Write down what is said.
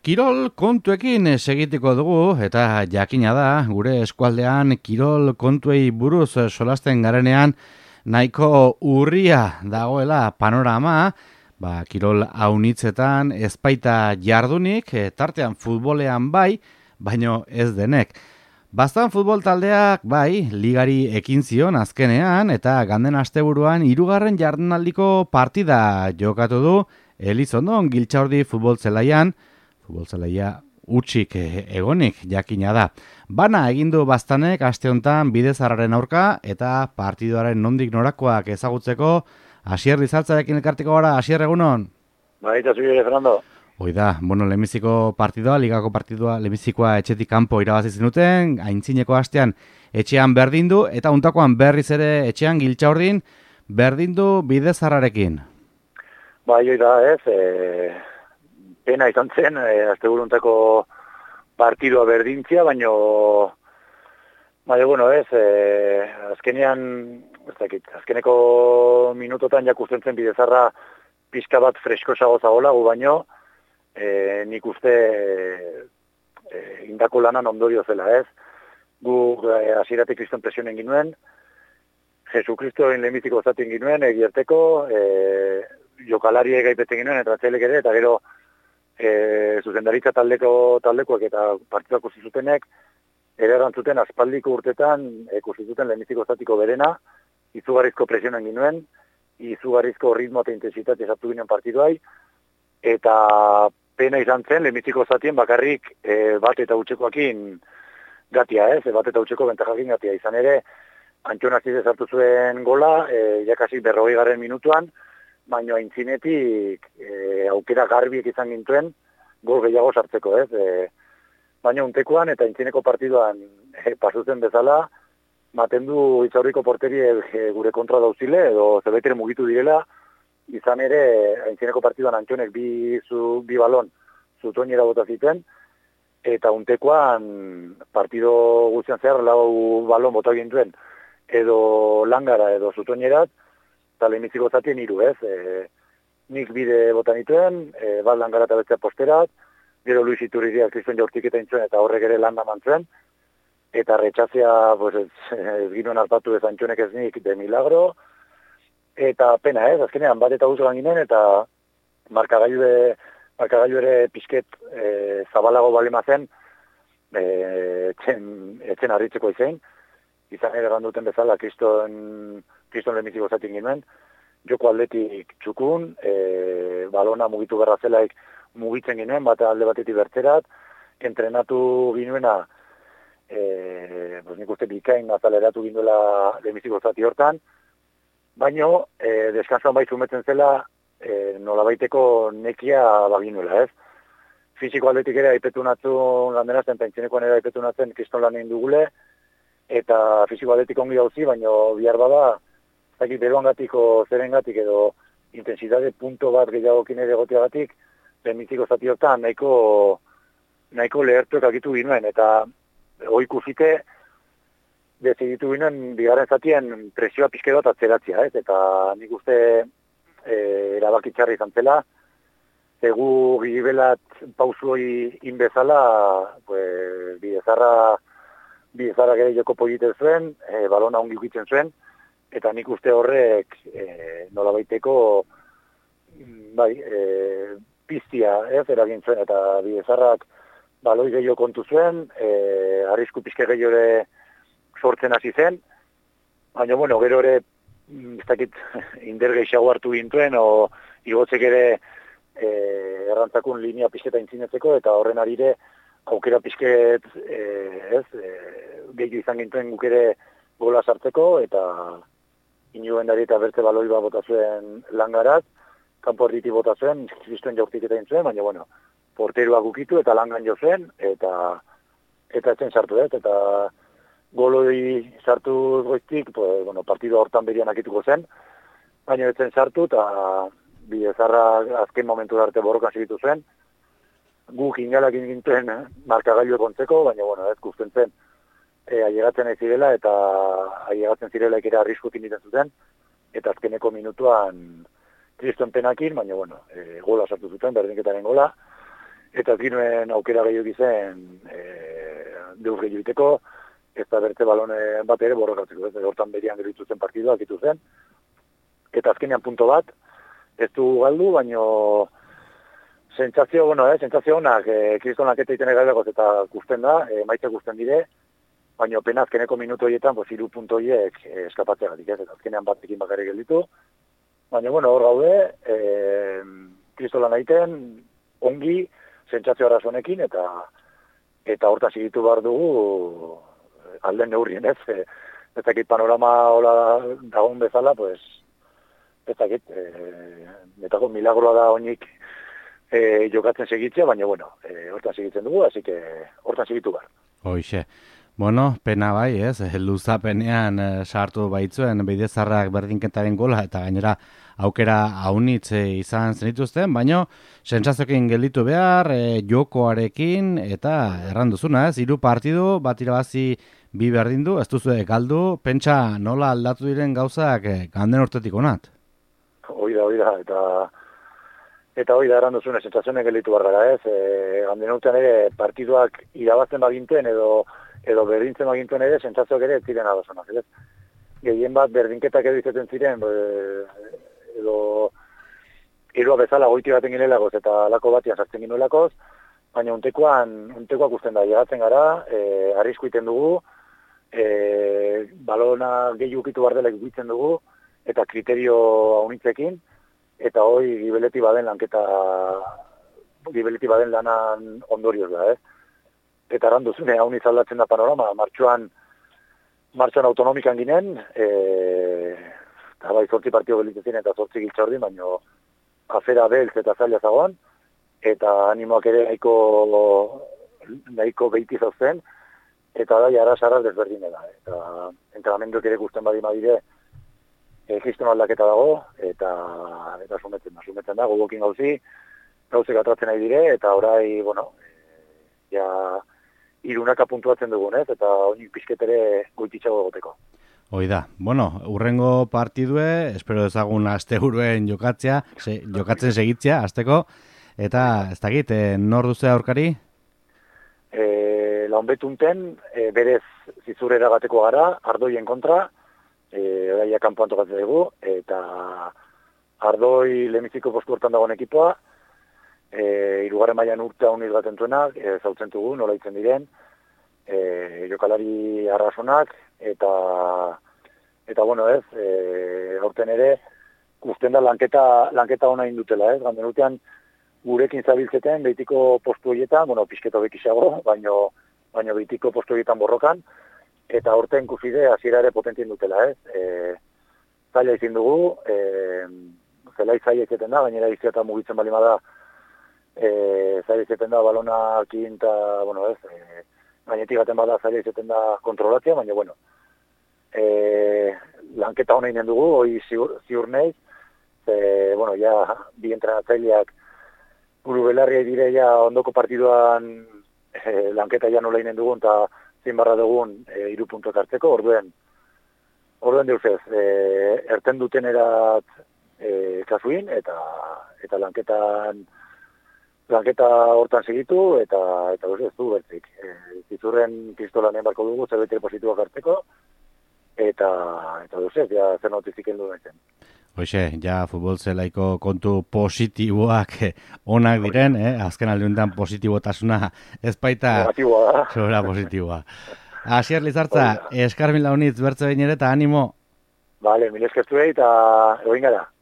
Kirol kontuekin segitiko dugu eta jakina da gure eskualdean kirol kontuei buruz solasten garenean nahiko urria dagoela panorama, kirol haunitzetan ezpaita jardunik, tartean futbolean bai, baino ez denek. Baztan futbol taldeak bai, ligari ekin zion azkenean eta ganden asteburuan 3. jardunaldiko partida jokatu du Elizondon Giltxaurdi futbol zelaia utxik egonik jakina da. Bana egindu Baztanek aste hontan Bidezarraren aurka eta partidoaren nondik norakoak ezagutzeko Asier Lizaltzarekin elkarteko gara. Asier, egunon? Baita zure, Fernando. Hoi da, lehenbiziko partidua, ligako partidua, lehenbizikoa etxetik kanpo irabazi zenuten, aintzineko astean etxean berdindu, eta untakoan berriz ere etxean Giltxaurdin berdindu Bidezarrarekin. Bai, hoi da, pena izan zen, asteburuntako partidua berdintzia, baino, azkenean, azkeneko minutotan jakusten zen Bidezarra pixka bat freskosago zagola, gu baino, nik uste indako lanan ondorio zela, Gu hasieratik kriston presionen ginuen, Jesukristoen lehenbiziko zaten ginuen, egierteko, jokalariek gaipeten ginuen, eta atzelek ere, eta gero zuzendaritza taldekoek eta partiduak usizutenek, ere erantzuten aspaldiko urtetan kusizuten lehenbiziko zatiko berena, izugarrizko presionen ginuen, izugarrizko ritmo eta intensitate esatu ginen partiduai, eta pena izan zen, lehenbiziko zatien bakarrik bat eta utxekoakin gatia, bat eta utxeko bentajakin gatia. Izan ere, Antxon Azizez hartu zuen gola, jakasi 40. minutuan, baina aintzinetik aukera garbiek izan gintuen, gol gehiago sartzeko, baina untekoan eta aintzineko partiduan pasuzen bezala, maten du Itzaurriko porterie gure kontra dauzile, edo zerbaitere mugitu direla, izan ere, aintzineko partiduan Antxonek bi balon zutoinera bota ziten, eta untekoan partido guztian zehar 4 balon bota gintuen, edo langara edo zutoinerat, eta lehenbiziko zatien 3, nik bide bota nituen, bat langara eta betzea posterat, gero Luis Iturriria kriston jaurtik eta intzuen, eta horrek ere landa mantzuen, eta retxazia ez ginoen hartatu ez Antxonek ez nik de milagro, eta pena, azkenean bat eta guztuan ginen, eta markagailu ere pixket zabalago balema zen, etxen harritzeko izein, izan ere ganduten bezala kriston lehenbiziko zatin ginen, joko aldetik txukun, balona mugitu berra zelaik mugitzen ginen, bata alde batetik bertzerat, entrenatu ginuena, nik uste bikain azaleratu ginduela lehenbiziko zati hortan, baino, deskansoan bai zumetzen zela, nolabaiteko nekia baginuela, Fisiko aldetik ere aipetu natzun landerazten, pentsionekoan ere aipetu natzen kriston lan egin dugule, eta fisiko aldetik ongi dauzi, baino bihar bada, beroangatiko zerengatik edo intensitate punto bat gehiagokin ere gotiagatik, lehenbiziko zati hortan nahiko lehertuek akitu ginuen, eta oikusite, deziditu ginen, bigarren zatien presioa pixke bat atzeratzia, eta nik uste erabakitxarra izan zela, egu gibelat pausuoi inbezala, Bidezarra gero joko politen zuen, balona ongi ukitzen zuen, eta nik uste horrek nolabaiteko piztia eragin zuen, eta Bidezarrak baloi gehiago kontu zuen, arrisku pixke gehiago ere sortzen hasi zen, baina, gero ere, ez dakit, inder gehiago hartu gintuen, o igotzek ere errantzakun linea pixketa intzinetzeko, eta horren arire aukera pixket, gehiago izan gintuen guk ere gola sartzeko, eta inuen dari eta bertze baloi bat bota zuen langarat, kanpo erditi bota zuen, kristuen jaurtik eta intzuen, baina, porteruak ukitu eta langan jo zen, eta etzen sartu, eta goloi sartu goiztik, partidua hortan berian akituko zen, baina etzen sartu, eta Bidezarra azken momentu arte borrokan segitu zen, guk ingalak ingintuen markagailu kontzeko, baina, ez guztien zen, ailegatzen ez zirela, eta ailegatzen zirela ikera arriskutin ditzen zuten, eta azkeneko minutuan kriston penakin, baina, gola sartu zuten, berdinketaren gola, eta ez ginuen aukera gehiago zen deus gehiago iteko, ez da berte balone bat ere borrokatzeko, hortan berian geritu zen partidua, akitu zen, eta azkenean punto bat, ez du galdu, baino sentsazio honak, kristonak eta iten egalegoz eta gusten da, maitzak gusten dire, baina pena azkeneko minuto horietan, 3 punto horiek eskapatzeagatik, ez, eta azkenean batekin bakarrik gelditu. Baina, hor gaude, kristolan egiten, ongi, sentsazio arazonekin, eta hortan segitu behar dugu alden neurrien, ez? Ez dakit panorama hola dagoen bezala, pues, ez dakit, netako milagroa da oinik jokatzen segitzea, baina, hortan segitzen dugu, así que hortan segitu behar. Hoixe. Bueno, pena bai, ez? Luzapenean sartu baitzuen Beidezarrak berdinketaren gola eta gainera aukera haunitz izan zenituzten, baino sentsazioekin gelditu behar, jokoarekin eta erranduzuna, ez? 3 partidu, bat irabazi 2 berdindu, ez duzu galdu, pentsa nola aldatu diren gauzak ganden urtetik onat? Hoi da, eta hoi da erranduzuna, sentsazioen gelditu behar gara, ez? Ganden urtean ere partiduak irabazten baginten edo berdintzen bagintuen ere, sentsazioak ere ez ziren adosonak, ez? Gehien bat berdinketak edo izaten ziren, edo irua bezala goiti baten ginelagoz eta alako batian sartzen ginuelakoz, baina untekoak usten da, llegatzen gara, arrisku iten dugu, balona gehi ukitu bardela ikutzen dugu, eta kriterio haunitzekin, eta hoi gibeleti baden lanan ondorioz da, ez? Eta erranduzune, haun izaldatzen da panorama, martxoan autonomikan ginen, eta bai 8 partido gelitzen eta 8 giltza ordin, baina afera beltz eta zaila zagoan, eta animoak ere nahiko behiti zauzen, eta da jaraz desberdine da. Eta entrenamenduak ere guzten badi madire, kriston aldaketa dago, eta sumetzen da, gogokin gauzek atratzen nahi dire, eta orai, irunaka puntuatzen dugunez, eta onik pixketere goititxago egoteko. Hoi da. Urrengo partidue, espero ezagun asteburuen jokatzen segitzea, asteko, eta ez dakit, nor duze aurkari? Launbetunten, berez zizurera gateko gara, Ardoien kontra, oraia kanpoan tokatzen dugu, eta Ardoi lehenbiziko postu hortan dagoen ekipoa, hirugarren mailan urtea uniz bat entuenak, zautzen dugu, nola itzen diren, jokalari arrasonak, eta aurten ere, guztien da lanketa ona indutela, ez? Ganden urtean, gurekin zabiltzeten, behitiko postu horietan, pixketo bekisago, baino behitiko postu horietan borrokan, eta aurten kuside hasiera ere potentien dutela, ez? Zaila izin dugu, zelai zaila izeten da, gainera iziata mugitzen balimada, zaila izeten da balonakin eta, gainetik gaten bada zaila izeten da kontrolatzea, baina, lanketa hona inen dugu, hoi ziur nahiz, bi entrenatzaileak buru belarriai dire ondoko partiduan lanketa nola inen dugun, eta zinbarra dugun 3 puntuak hartzeko, orduen deuzez, erten duten erat kasuin, eta lanketa hortan segitu, eta ez du bertzik. Zizurren kristolanen barko dugu, zerbait positiboak hartzeko, eta duzez, zer notizik endu daiten. Hoxe, futbol zelaiko kontu positiboak onak diren, azken aldiuntan positibotasuna ez baita sobera positiboa. Asier Lizartza, eskarmin launitz bertze bain ere eta animo. Bale, mil eskertu eta egin gara.